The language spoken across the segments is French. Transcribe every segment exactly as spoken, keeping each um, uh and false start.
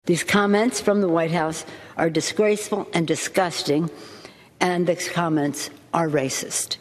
These comments from the White House are disgraceful and disgusting, and the comments are racist.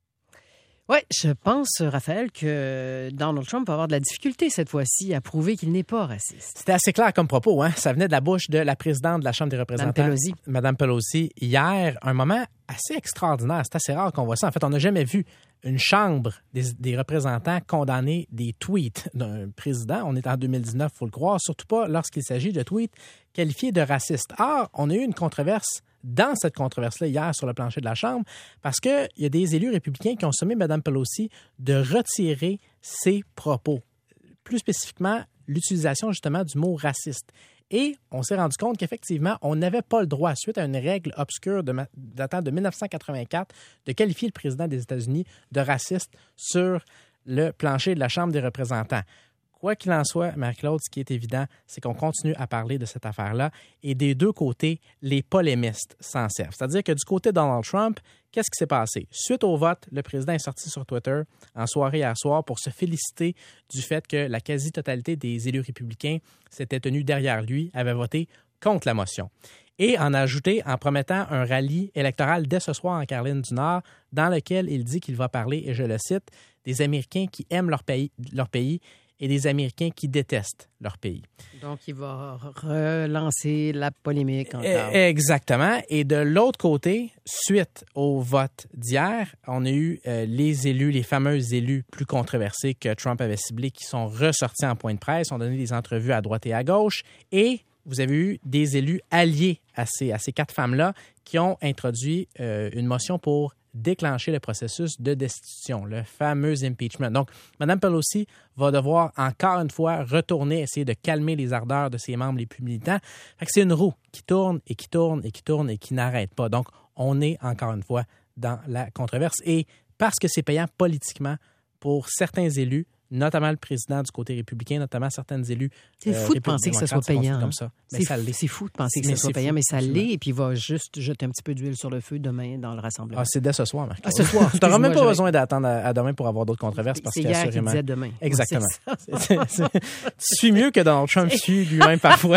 Oui, je pense, Raphaël, que Donald Trump va avoir de la difficulté cette fois-ci à prouver qu'il n'est pas raciste. C'était assez clair comme propos, hein? Ça venait de la bouche de la présidente de la Chambre des représentants, Mme Pelosi. Mme Pelosi, hier. Un moment assez extraordinaire. C'est assez rare qu'on voit ça. En fait, on n'a jamais vu une Chambre des, des représentants condamner des tweets d'un président. On est en deux mille dix-neuf, il faut le croire, surtout pas lorsqu'il s'agit de tweets qualifiés de racistes. Or, on a eu une controverse dans cette controverse-là hier sur le plancher de la Chambre parce qu'il y a des élus républicains qui ont sommé Mme Pelosi de retirer ses propos. Plus spécifiquement, l'utilisation justement du mot raciste. Et on s'est rendu compte qu'effectivement, on n'avait pas le droit, suite à une règle obscure de, datant de dix-neuf cent quatre-vingt-quatre, de qualifier le président des États-Unis de raciste sur le plancher de la Chambre des représentants. Quoi qu'il en soit, Marie-Claude, ce qui est évident, c'est qu'on continue à parler de cette affaire-là et des deux côtés, les polémistes s'en servent. C'est-à-dire que du côté de Donald Trump, qu'est-ce qui s'est passé? Suite au vote, le président est sorti sur Twitter en soirée hier soir pour se féliciter du fait que la quasi-totalité des élus républicains s'étaient tenus derrière lui, avaient voté contre la motion. Et en a ajouté en promettant un rallye électoral dès ce soir en Caroline du Nord, dans lequel il dit qu'il va parler, et je le cite, des Américains qui aiment leur pays, leur pays et des Américains qui détestent leur pays. Donc, il va relancer la polémique encore. Exactement. Et de l'autre côté, suite au vote d'hier, on a eu euh, les élus, les fameux élus plus controversés que Trump avait ciblés qui sont ressortis en point de presse, ont donné des entrevues à droite et à gauche. Et vous avez eu des élus alliés à ces, à ces quatre femmes-là qui ont introduit euh, une motion pour déclencher le processus de destitution, le fameux impeachment. Donc, Mme Pelosi va devoir encore une fois retourner, essayer de calmer les ardeurs de ses membres les plus militants. Fait que c'est une roue qui tourne et qui tourne et qui tourne et qui n'arrête pas. Donc, on est encore une fois dans la controverse. Et parce que c'est payant politiquement pour certains élus, notamment le président du côté républicain, notamment certains élus. C'est fou euh, de penser que ça soit payant. Comme ça. C'est, ça c'est fou de penser que ça soit payant, fou, mais ça absolument. l'est, et puis il va juste jeter un petit peu d'huile sur le feu demain dans le rassemblement. Ah, c'est dès ce soir, Marc. Ah, ce soir. Tu n'auras même pas besoin d'attendre à, à demain pour avoir d'autres controverses. Parce c'est que hier qu'il disait demain. Exactement. C'est c'est, c'est, tu suis mieux que Donald Trump suit lui-même parfois.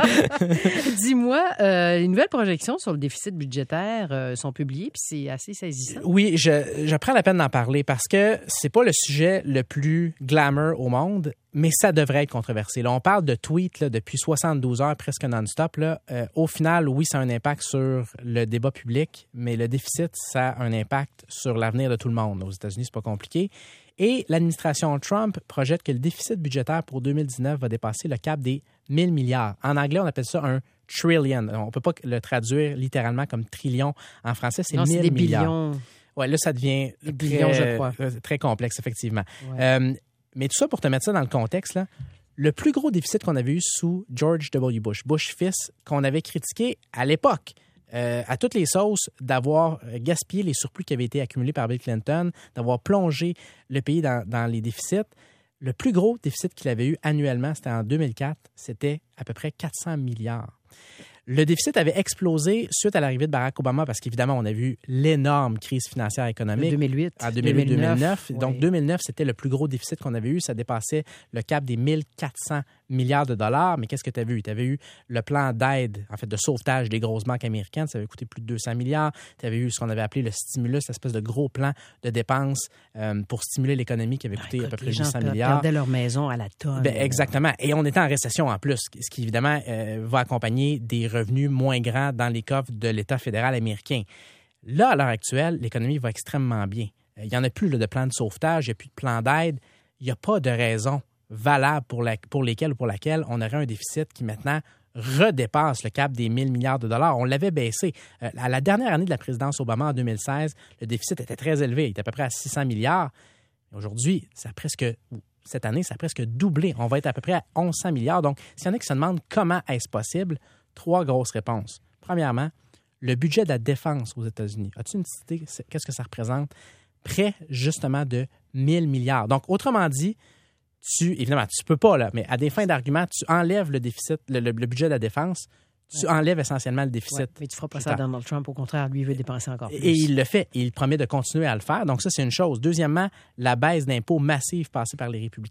Dis-moi, euh, les nouvelles projections sur le déficit budgétaire euh, sont publiées, puis c'est assez saisissant. Oui, je, je prends la peine d'en parler parce que c'est pas le sujet le plus glamour au monde. Mais ça devrait être controversé. Là, on parle de tweets là, depuis soixante-douze heures, presque non-stop. Là. Euh, au final, oui, ça a un impact sur le débat public, mais le déficit, ça a un impact sur l'avenir de tout le monde. Aux États-Unis, c'est pas compliqué. Et l'administration Trump projette que le déficit budgétaire pour deux mille dix-neuf va dépasser le cap des mille milliards. En anglais, on appelle ça un trillion. On ne peut pas le traduire littéralement comme trillion. En français, c'est non, mille c'est des milliards. Billions. Oui, là, ça devient des très, billions, je crois. très complexe, effectivement. Ouais. Euh, Mais tout ça, pour te mettre ça dans le contexte, là, le plus gros déficit qu'on avait eu sous George W. Bush, Bush fils, qu'on avait critiqué à l'époque, euh, à toutes les sauces, d'avoir gaspillé les surplus qui avaient été accumulés par Bill Clinton, d'avoir plongé le pays dans, dans les déficits. Le plus gros déficit qu'il avait eu annuellement, c'était en deux mille quatre, c'était à peu près quatre cents milliards. Le déficit avait explosé suite à l'arrivée de Barack Obama parce qu'évidemment, on a vu l'énorme crise financière économique. En deux mille huit. En deux mille huit deux mille neuf. Oui. Donc, deux mille neuf, c'était le plus gros déficit qu'on avait eu. Ça dépassait le cap des mille quatre cents milliards de dollars. Mais qu'est-ce que tu as vu? Tu avais eu le plan d'aide, en fait, de sauvetage des grosses banques américaines. Ça avait coûté plus de deux cents milliards. Tu avais eu ce qu'on avait appelé le stimulus, cette espèce de gros plan de dépenses euh, pour stimuler l'économie qui avait coûté écoute, à peu près huit cents milliards. Les gens milliards. perdaient leur maison à la tonne. Ben, exactement. Et on était en récession en plus, ce qui, évidemment, euh, va accompagner des revenus moins grands dans les coffres de l'État fédéral américain. Là, à l'heure actuelle, l'économie va extrêmement bien. Il n'y en a plus là, de plan de sauvetage, il n'y a plus de plan d'aide. Il n'y a pas de raison valable pour, la, pour lesquelles ou pour laquelle on aurait un déficit qui maintenant redépasse le cap des mille milliards de dollars. On l'avait baissé. Euh, à la dernière année de la présidence Obama, en deux mille seize, le déficit était très élevé. Il était à peu près à six cents milliards. Aujourd'hui, ça a presque... Cette année, ça a presque doublé. On va être à peu près à mille cent milliards. Donc, s'il y en a qui se demandent comment est-ce possible, trois grosses réponses. Premièrement, le budget de la défense aux États-Unis. As-tu une idée qu'est-ce que ça représente? Près, justement, de mille milliards. Donc, autrement dit, tu, évidemment, tu ne peux pas, là, mais à des fins d'argument, tu enlèves le déficit, le, le, le budget de la défense, tu ouais. enlèves essentiellement le déficit. Ouais, mais tu ne feras pas ça à Donald Trump. Au contraire, lui, il veut dépenser encore plus. Et il le fait. Et il promet de continuer à le faire. Donc, ça, c'est une chose. Deuxièmement, la baisse d'impôts massive passée par les républicains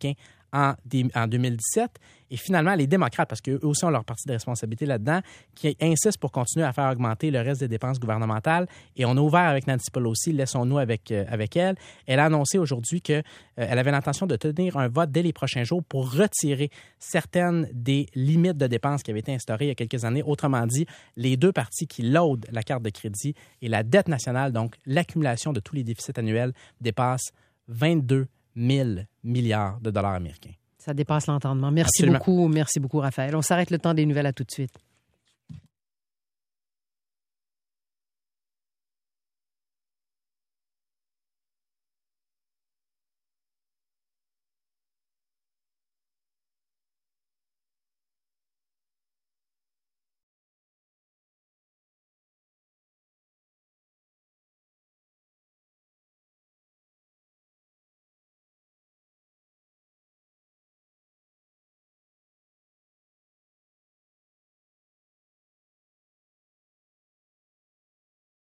en, en deux mille dix-sept. Et finalement, les démocrates, parce qu'eux aussi ont leur partie de responsabilité là-dedans, qui insistent pour continuer à faire augmenter le reste des dépenses gouvernementales. Et on a ouvert avec Nancy Pelosi, laissons-nous avec, euh, avec elle. Elle a annoncé aujourd'hui qu'elle euh, avait l'intention de tenir un vote dès les prochains jours pour retirer certaines des limites de dépenses qui avaient été instaurées il y a quelques années. Autrement dit, les deux parties qui loadent la carte de crédit et la dette nationale, donc l'accumulation de tous les déficits annuels, dépasse vingt-deux mille milliards de dollars américains. Ça dépasse l'entendement. Merci Absolument. beaucoup. Merci beaucoup, Raphaël. On s'arrête le temps des nouvelles. À tout de suite.